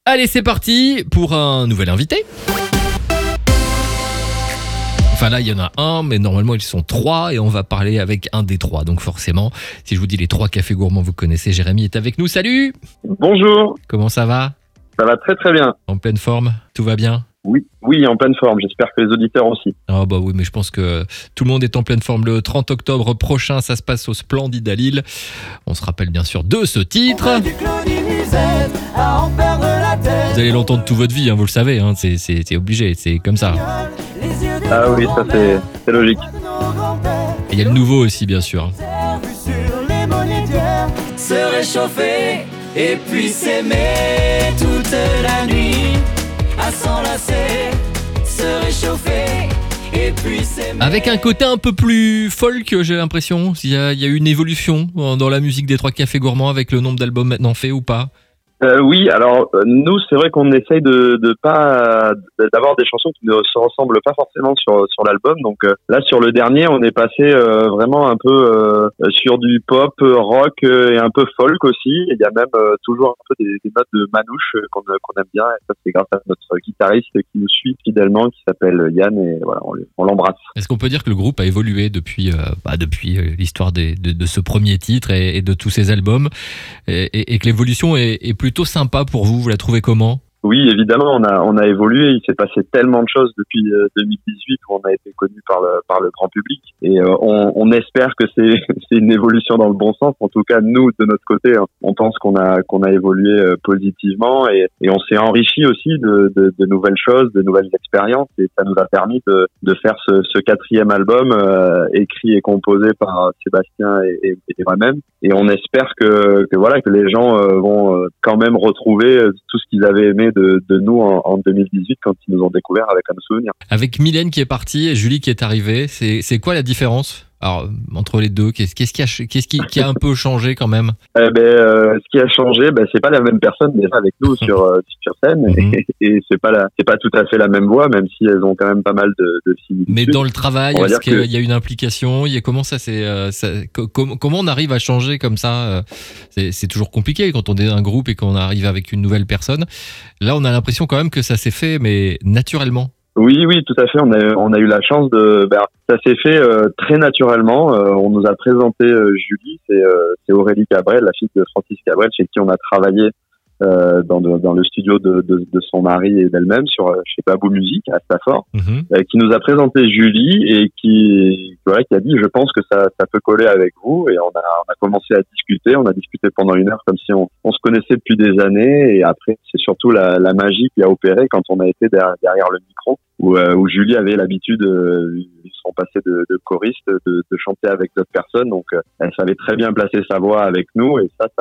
Allez, c'est parti pour un nouvel invité. Enfin là, il y en a un, mais normalement ils sont trois et on va parler avec un des trois. Donc forcément, si je vous dis les trois cafés gourmands, vous connaissez. Jérémy est avec nous. Salut. Bonjour. Comment ça va? Ça va très très bien. En pleine forme? Tout va bien? Oui, en pleine forme. J'espère que les auditeurs aussi. Ah bah oui, mais je pense que tout le monde est en pleine forme. Le 30 octobre prochain, ça se passe au Splendide à Lille. On se rappelle bien sûr de ce titre. Vous allez l'entendre toute votre vie, hein, vous le savez, hein, c'est obligé, c'est comme ça. Ah oui, ça c'est logique. Et il y a le nouveau aussi, bien sûr. Se réchauffer et puis s'aimer toute la nuit, à s'enlacer, se réchauffer et puis s'aimer. Avec un côté un peu plus folk, j'ai l'impression. Il y a eu une évolution dans la musique des trois cafés gourmands avec le nombre d'albums maintenant fait ou pas? Oui, alors nous, c'est vrai qu'on essaye de pas d'avoir des chansons qui ne se ressemblent pas forcément sur l'album. Donc là, sur le dernier, on est passé vraiment un peu sur du pop, rock et un peu folk aussi. Il y a même toujours un peu des notes de manouche qu'on aime bien. Et ça, c'est grâce à notre guitariste qui nous suit fidèlement, qui s'appelle Yann. Et voilà, on l'embrasse. Est-ce qu'on peut dire que le groupe a évolué depuis l'histoire de ce premier titre et de tous ces albums et que l'évolution est plutôt sympa pour vous? Vous la trouvez comment? Oui, évidemment, on a évolué. Il s'est passé tellement de choses depuis 2018 où on a été connu par le grand public. Et on espère que c'est une évolution dans le bon sens. En tout cas, nous, de notre côté, on pense qu'on a évolué positivement et on s'est enrichi aussi de nouvelles choses, de nouvelles expériences. Et ça nous a permis de faire ce quatrième album écrit et composé par Sébastien et moi-même. Et on espère que les gens vont quand même retrouver tout ce qu'ils avaient aimé de nous en 2018 quand ils nous ont découvert avec un souvenir. Avec Mylène qui est partie et Julie qui est arrivée, c'est quoi la différence? Alors, entre les deux, qu'est-ce qui a un peu changé quand même? Ce qui a changé, c'est pas la même personne déjà avec nous sur scène et c'est pas tout à fait la même voix, même si elles ont quand même pas mal de similitudes. Mais dans le travail, est-ce qu'il y a une implication? Comment comment on arrive à changer comme ça? C'est toujours compliqué quand on est un groupe et qu'on arrive avec une nouvelle personne. Là, on a l'impression quand même que ça s'est fait, mais naturellement. Oui, tout à fait. On a eu la chance ça s'est fait très naturellement. On nous a présenté Julie, c'est Aurélie Cabrel, la fille de Francis Cabrel, chez qui on a travaillé dans le studio de son mari et d'elle-même chez Babou Musique à Stafford, qui nous a présenté Julie et qui a dit je pense que ça peut coller avec vous. Et on a commencé à discuter. On a discuté pendant 1 heure comme si on se connaissait depuis des années. Et après c'est surtout la magie qui a opéré quand on a été derrière le micro où Julie avait l'habitude ils sont passés de choriste de chanter avec d'autres personnes. Donc elle savait très bien placer sa voix avec nous et ça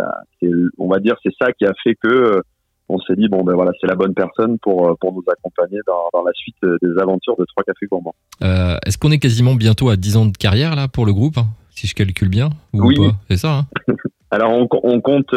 on va dire c'est ça qui a fait que on s'est dit c'est la bonne personne pour nous accompagner dans la suite des aventures de Trois Cafés Gourmands. Est-ce qu'on est quasiment bientôt à 10 ans de carrière là pour le groupe, hein, si je calcule bien ou oui. Pas? C'est ça, hein? Alors on compte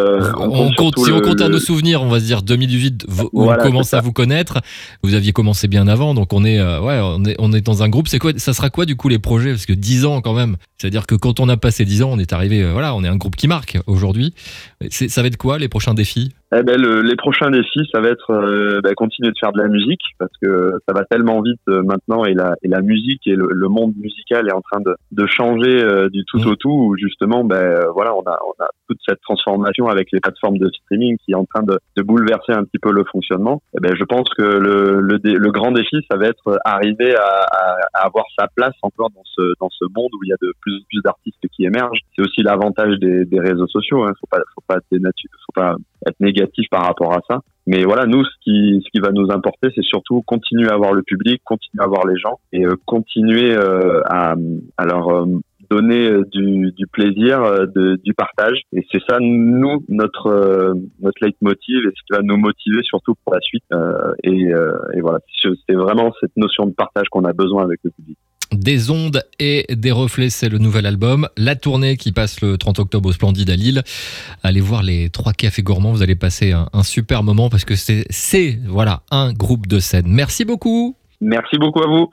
si on compte à nos souvenirs, on va se dire 2018 où on commence à vous connaître. Vous aviez commencé bien avant, donc on est dans un groupe. C'est quoi? Ça sera quoi du coup les projets? Parce que 10 ans quand même. C'est-à-dire que quand on a passé 10 ans, on est arrivé. On est un groupe qui marque aujourd'hui. Ça va être quoi les prochains défis? Les prochains défis, ça va être continuer de faire de la musique parce que ça va tellement vite maintenant et la musique et le monde musical est en train de changer du tout au tout. Où justement, on a toute cette transformation avec les plateformes de streaming qui est en train de bouleverser un petit peu le fonctionnement. Je pense que le grand défi, ça va être arriver à avoir sa place encore dans ce monde où il y a de plus en plus d'artistes qui émergent. C'est aussi l'avantage des réseaux sociaux. Faut pas être négatif par rapport à ça. Mais voilà, nous, ce qui va nous importer, c'est surtout continuer à voir le public, continuer à voir les gens et continuer à leur donner du plaisir, du partage. Et c'est ça, nous, notre leitmotiv et ce qui va nous motiver surtout pour la suite. Et voilà, c'est vraiment cette notion de partage qu'on a besoin avec le public. Des ondes et des reflets, c'est le nouvel album. La tournée qui passe le 30 octobre au Splendide à Lille. Allez voir les Trois Cafés Gourmands, vous allez passer un super moment parce que c'est un groupe de scène. Merci beaucoup. Merci beaucoup à vous.